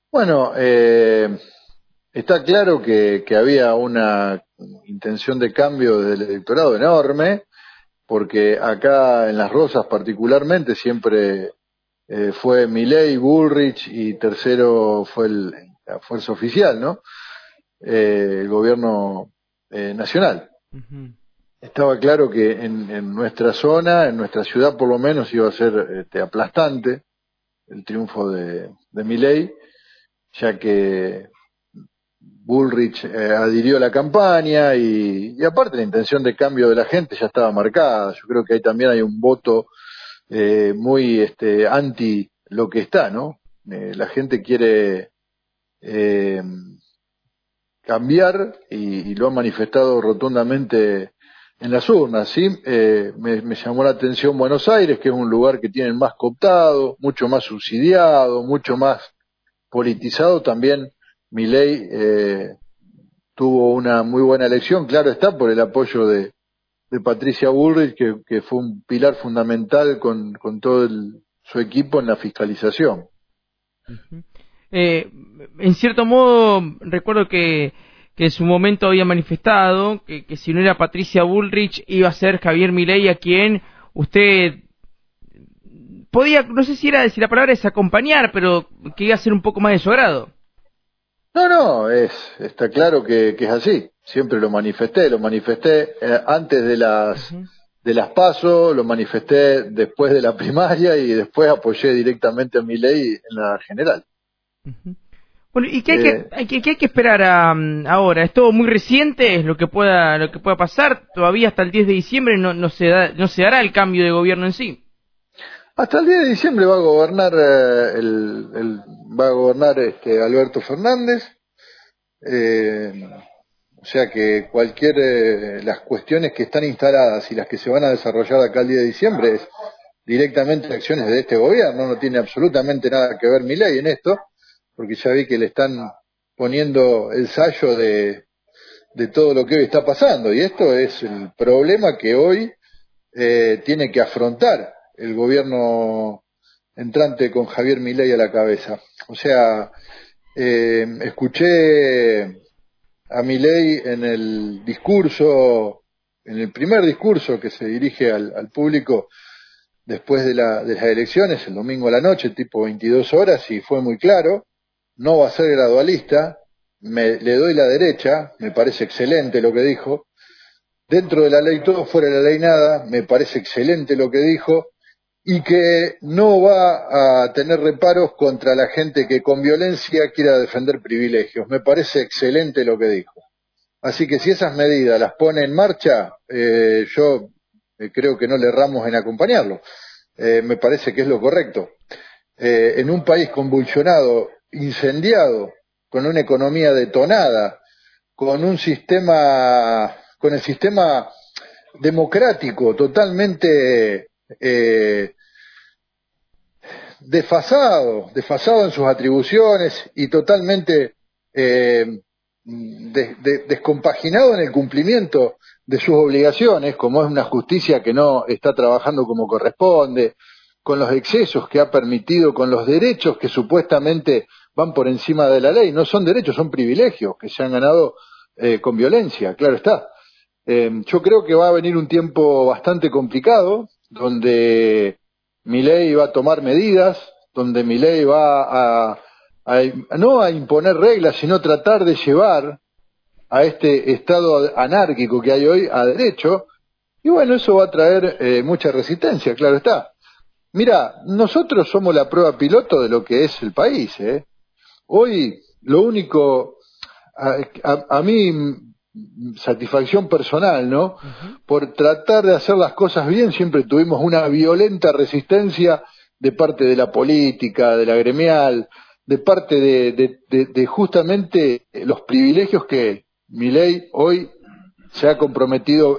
Bueno, está claro que había una intención de cambio del electorado enorme, porque acá en Las Rosas particularmente siempre fue Milei, Bullrich y tercero fue la fuerza oficial, ¿no? El gobierno nacional. Ujú. Estaba claro que en nuestra zona, en nuestra ciudad por lo menos, iba a ser aplastante el triunfo de Milei, ya que Bullrich adhirió a la campaña y aparte la intención de cambio de la gente ya estaba marcada. Yo creo que ahí también hay un voto muy anti lo que está, ¿no? La gente quiere eh, cambiar y lo ha manifestado rotundamente en las urnas, ¿sí? Me llamó la atención Buenos Aires, que es un lugar que tienen más cooptado, mucho más subsidiado, mucho más politizado. También Milei tuvo una muy buena elección, claro está, por el apoyo de Patricia Bullrich, que fue un pilar fundamental con todo su equipo en la fiscalización. Ujú. Eh, en cierto modo, recuerdo que en su momento había manifestado que si no era Patricia Bullrich iba a ser Javier Milei, a quien usted podía, no sé si era si la palabra es acompañar, pero que iba a ser un poco más de su agrado. No, no, está claro que es así. Siempre lo manifesté antes Ujú. de las PASO, lo manifesté después de la primaria y después apoyé directamente a Milei en la general. Ujú. Bueno, ¿y Eh, qué hay que esperar ahora? ¿Es todo muy reciente? ¿Es lo que pueda pasar? Todavía hasta el 10 de diciembre no se dará el cambio de gobierno en sí. Hasta el 10 de diciembre va a gobernar va a gobernar Alberto Fernández. Eh, o sea que las cuestiones que están instaladas y las que se van a desarrollar de acá al 10 de diciembre es directamente acciones de este gobierno. No tiene absolutamente nada que ver Milei en esto, porque ya vi que le están poniendo el sallo de todo lo que hoy está pasando, y esto es el problema que hoy tiene que afrontar el gobierno entrante con Javier Milei a la cabeza. O sea, escuché a Milei en el primer discurso que se dirige al público después de las elecciones, el domingo a la noche, tipo 22 horas, y fue muy claro, no va a ser gradualista, le doy la derecha, me parece excelente lo que dijo, dentro de la ley todo, fuera de la ley nada, me parece excelente lo que dijo, y que no va a tener reparos contra la gente que con violencia quiera defender privilegios. Me parece excelente lo que dijo. Así que si esas medidas las pone en marcha, yo creo que no le erramos en acompañarlo. Me parece que es lo correcto. En un país convulsionado, incendiado, con una economía detonada, con el sistema democrático totalmente desfasado en sus atribuciones y totalmente descompaginado en el cumplimiento de sus obligaciones, como es una justicia que no está trabajando como corresponde, con los excesos que ha permitido, con los derechos que supuestamente van por encima de la ley. No son derechos, son privilegios que se han ganado con violencia, claro está. Yo creo que va a venir un tiempo bastante complicado, donde Milei va a tomar medidas, donde Milei no a imponer reglas, sino tratar de llevar a este estado anárquico que hay hoy a derecho, y bueno, eso va a traer mucha resistencia, claro está. Mira, nosotros somos la prueba piloto de lo que es el país, ¿eh? Hoy lo único, a mí, satisfacción personal, ¿no? Ujú. Por tratar de hacer las cosas bien, siempre tuvimos una violenta resistencia de parte de la política, de la gremial, de parte de justamente los privilegios que Milei hoy se ha comprometido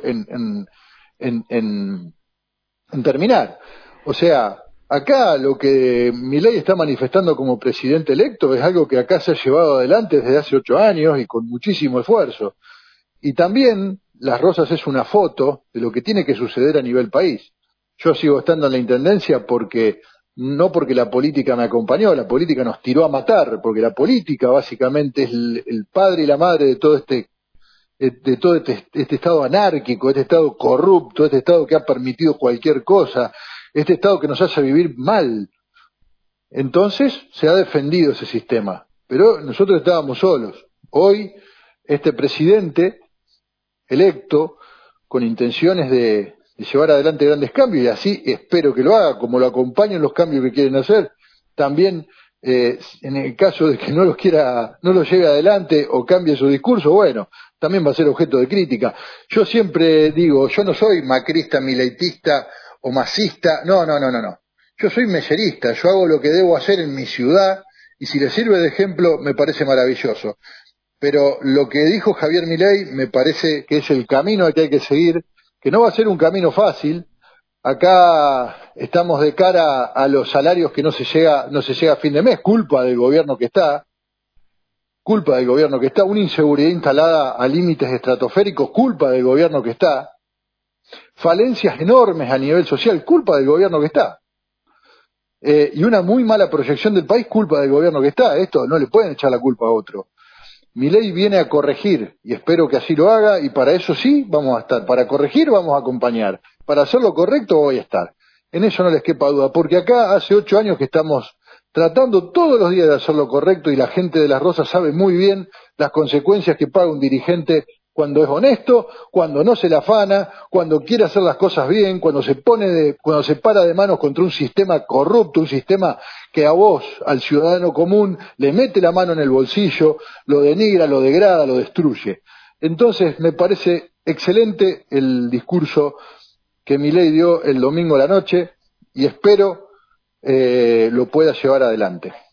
en en terminar. O sea, acá lo que Milei está manifestando como presidente electo es algo que acá se ha llevado adelante desde hace 8 años y con muchísimo esfuerzo. Y también Las Rosas es una foto de lo que tiene que suceder a nivel país. Yo sigo estando en la intendencia porque no porque la política me acompañó, la política nos tiró a matar, porque la política básicamente es el padre y la madre de todo este estado anárquico, este estado corrupto, este estado que ha permitido cualquier cosa, este estado que nos hace vivir mal. Entonces se ha defendido ese sistema, pero nosotros estábamos solos. Hoy este presidente electo, con intenciones de llevar adelante grandes cambios, y así espero que lo haga, como lo acompañen los cambios que quieren hacer, también en el caso de que no los lleve adelante o cambie su discurso, bueno, también va a ser objeto de crítica. Yo siempre digo, yo no soy macrista, mileitista o masista, no. Yo soy meyerista, yo hago lo que debo hacer en mi ciudad, y si le sirve de ejemplo, me parece maravilloso. Pero lo que dijo Javier Milei me parece que es el camino al que hay que seguir, que no va a ser un camino fácil. Acá estamos de cara a los salarios que no se llega a fin de mes, culpa del gobierno que está, una inseguridad instalada a límites estratosféricos, culpa del gobierno que está, falencias enormes a nivel social, culpa del gobierno que está, y una muy mala proyección del país, culpa del gobierno que está. Esto no le pueden echar la culpa a otro. Milei viene a corregir, y espero que así lo haga, y para eso sí vamos a estar. Para corregir vamos a acompañar. Para hacer lo correcto voy a estar. En eso no les quepa duda, porque acá hace 8 años que estamos tratando todos los días de hacer lo correcto, y la gente de Las Rosas sabe muy bien las consecuencias que paga un dirigente cuando es honesto, cuando no se la afana, cuando quiere hacer las cosas bien, cuando se para de manos contra un sistema corrupto, un sistema que a vos, al ciudadano común, le mete la mano en el bolsillo, lo denigra, lo degrada, lo destruye. Entonces, me parece excelente el discurso que Milei dio el domingo a la noche, y espero lo pueda llevar adelante.